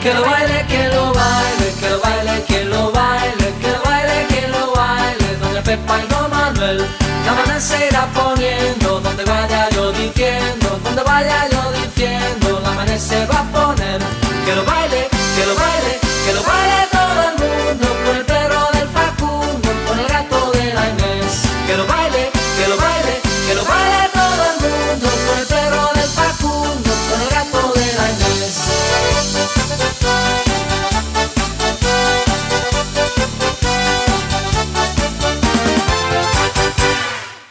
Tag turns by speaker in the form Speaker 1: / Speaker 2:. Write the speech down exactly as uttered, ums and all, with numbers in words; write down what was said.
Speaker 1: que lo baile, que lo baile, que lo baile, que lo baile, que lo baile, que lo baile, doña Pepa y don Manuel, que amanece